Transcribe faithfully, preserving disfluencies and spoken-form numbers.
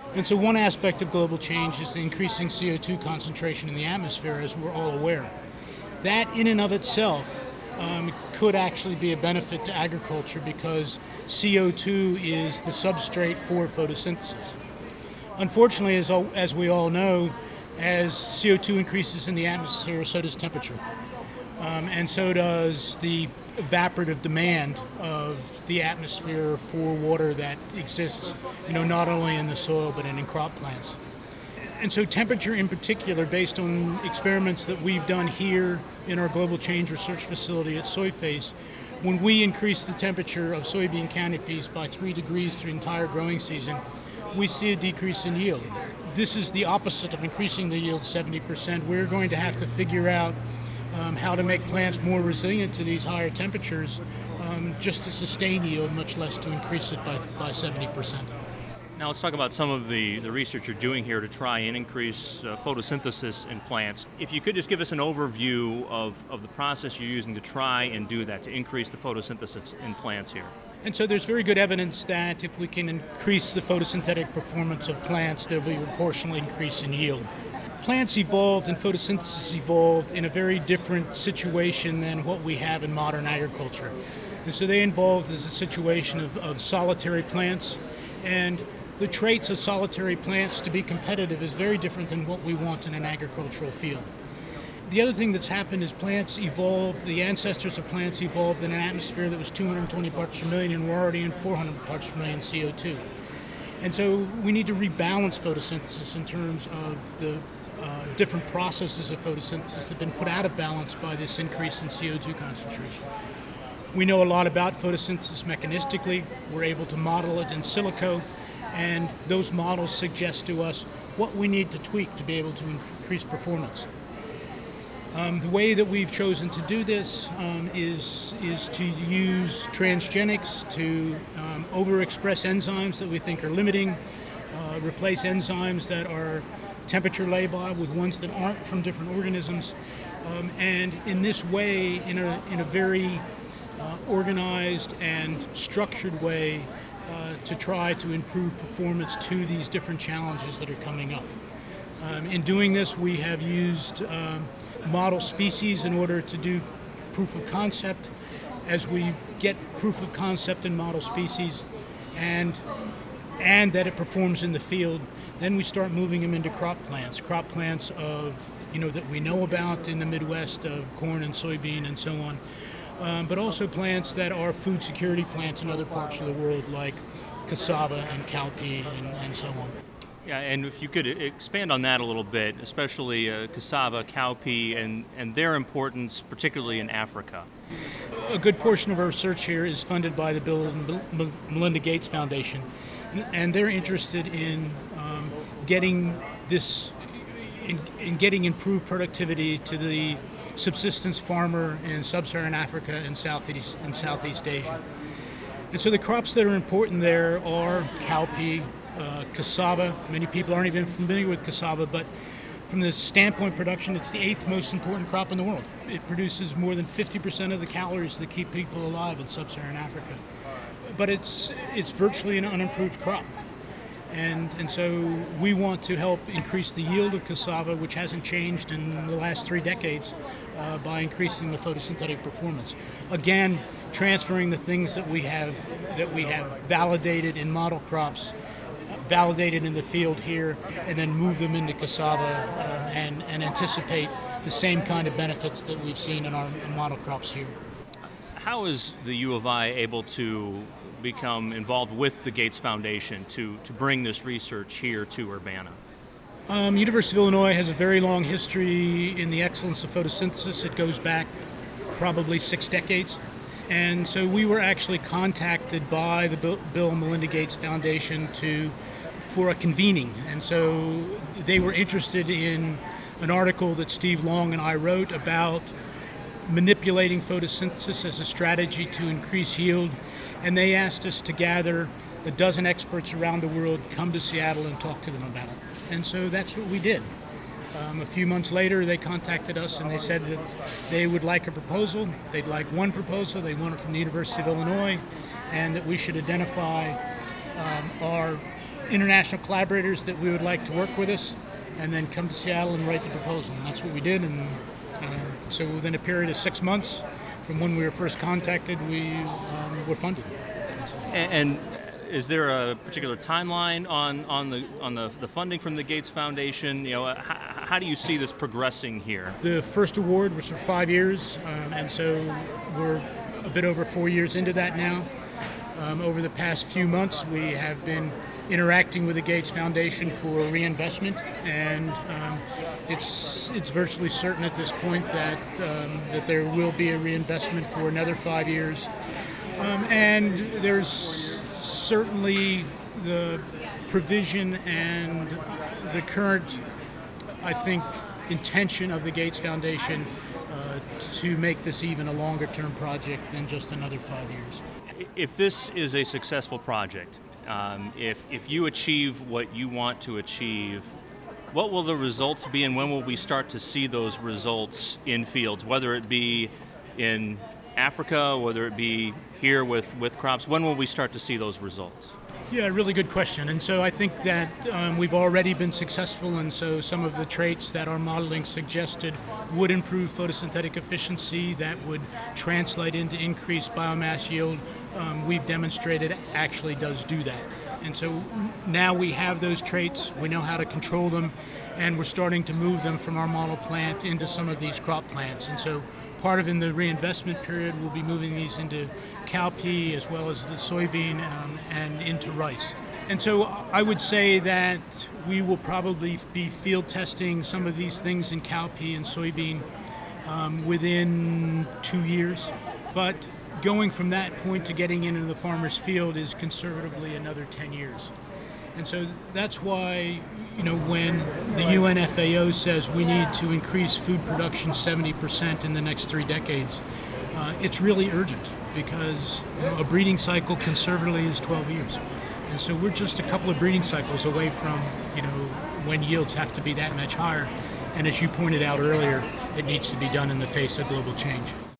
And so one aspect of global change is the increasing C O two concentration in the atmosphere, as we're all aware. That in and of itself um, could actually be a benefit to agriculture because C O two is the substrate for photosynthesis. Unfortunately, as, all, as we all know, as C O two increases in the atmosphere, so does temperature. Um, and so does the evaporative demand of the atmosphere for water that exists, you know, not only in the soil but in crop plants. And so temperature in particular, based on experiments that we've done here in our Global Change Research Facility at SoyFace, when we increase the temperature of soybean canopies by three degrees through the entire growing season, we see a decrease in yield. This is the opposite of increasing the yield seventy percent. We're going to have to figure out um, how to make plants more resilient to these higher temperatures um, just to sustain yield, much less to increase it by, by seventy percent. Now let's talk about some of the, the research you're doing here to try and increase uh, photosynthesis in plants. If you could just give us an overview of, of the process you're using to try and do that, to increase the photosynthesis in plants here. And so there's very good evidence that if we can increase the photosynthetic performance of plants, there'll be a proportional increase in yield. Plants evolved and photosynthesis evolved in a very different situation than what we have in modern agriculture. And so they evolved as a situation of, of solitary plants, and the traits of solitary plants to be competitive is very different than what we want in an agricultural field. The other thing that's happened is plants evolved, the ancestors of plants evolved in an atmosphere that was two hundred twenty parts per million, and we're already in four hundred parts per million C O two. And so we need to rebalance photosynthesis in terms of the uh, different processes of photosynthesis that have been put out of balance by this increase in C O two concentration. We know a lot about photosynthesis mechanistically. We're able to model it in silico, and those models suggest to us what we need to tweak to be able to increase performance. Um, the way that we've chosen to do this um, is, is to use transgenics to um, overexpress enzymes that we think are limiting, uh, replace enzymes that are temperature labile with ones that aren't from different organisms, um, and in this way, in a, in a very uh, organized and structured way, uh, to try to improve performance to these different challenges that are coming up. Um, in doing this, we have used um, model species in order to do proof of concept. As we get proof of concept in model species and and that it performs in the field, then we start moving them into crop plants, crop plants of, you know, that we know about in the Midwest of corn and soybean and so on, um, but also plants that are food security plants in other parts of the world like cassava and cowpea and, and so on. Yeah, and if you could expand on that a little bit, especially uh, cassava, cowpea, and, and their importance, particularly in Africa. A good portion of our research here is funded by the Bill and Melinda Gates Foundation, and they're interested in um, getting this, in, in getting improved productivity to the subsistence farmer in sub-Saharan Africa and Southeast, and Southeast Asia. And so the crops that are important there are cowpea, Uh, cassava. Many people aren't even familiar with cassava, but from the standpoint of production, it's the eighth most important crop in the world. It produces more than fifty percent of the calories that keep people alive in sub-Saharan Africa. But it's it's virtually an unimproved crop. And, and so we want to help increase the yield of cassava, which hasn't changed in the last three decades, uh, by increasing the photosynthetic performance. Again, transferring the things that we have that we have validated in model crops, validated in the field here, and then move them into cassava uh, and, and anticipate the same kind of benefits that we've seen in our in model crops here. How is the U of I able to become involved with the Gates Foundation to, to bring this research here to Urbana? Um, University of Illinois has a very long history in the excellence of photosynthesis. It goes back probably six decades. And so we were actually contacted by the Bill, Bill and Melinda Gates Foundation to for a convening. And so they were interested in an article that Steve Long and I wrote about manipulating photosynthesis as a strategy to increase yield. And they asked us to gather a dozen experts around the world, come to Seattle and talk to them about it. And so that's what we did. Um, a few months later, they contacted us and they said that they would like a proposal. They'd like one proposal. They want it from the University of Illinois, and that we should identify um, our international collaborators that we would like to work with us, and then come to Seattle and write the proposal. And that's what we did. And uh, so within a period of six months from when we were first contacted, we um, were funded. And, and is there a particular timeline on, on the on the, the funding from the Gates Foundation? You know, how, how do you see this progressing here? The first award was for five years, um, and so we're a bit over four years into that now. Um, over the past few months, we have been interacting with the Gates Foundation for reinvestment, and um, it's it's virtually certain at this point that um, that there will be a reinvestment for another five years. Um, and there's certainly the provision and the current, I think, intention of the Gates Foundation uh, to make this even a longer-term project than just another five years. If this is a successful project, um, if if you achieve what you want to achieve, what will the results be, and when will we start to see those results in fields, whether it be in Africa, whether it be here with, with crops? When will we start to see those results? Yeah, really good question. And so I think that um, we've already been successful, and so some of the traits that our modeling suggested would improve photosynthetic efficiency, that would translate into increased biomass yield, um, we've demonstrated actually does do that. And so now we have those traits, we know how to control them, and we're starting to move them from our model plant into some of these crop plants. And so part of in the reinvestment period, we'll be moving these into cowpea as well as the soybean um, and into rice. And so I would say that we will probably be field testing some of these things in cowpea and soybean um, within two years. But going from that point to getting into the farmer's field is conservatively another ten years. And so that's why, you know, when the U N F A O says we need to increase food production seventy percent in the next three decades, uh, it's really urgent, because you know, a breeding cycle conservatively is twelve years. And so we're just a couple of breeding cycles away from, you know, when yields have to be that much higher. And as you pointed out earlier, it needs to be done in the face of global change.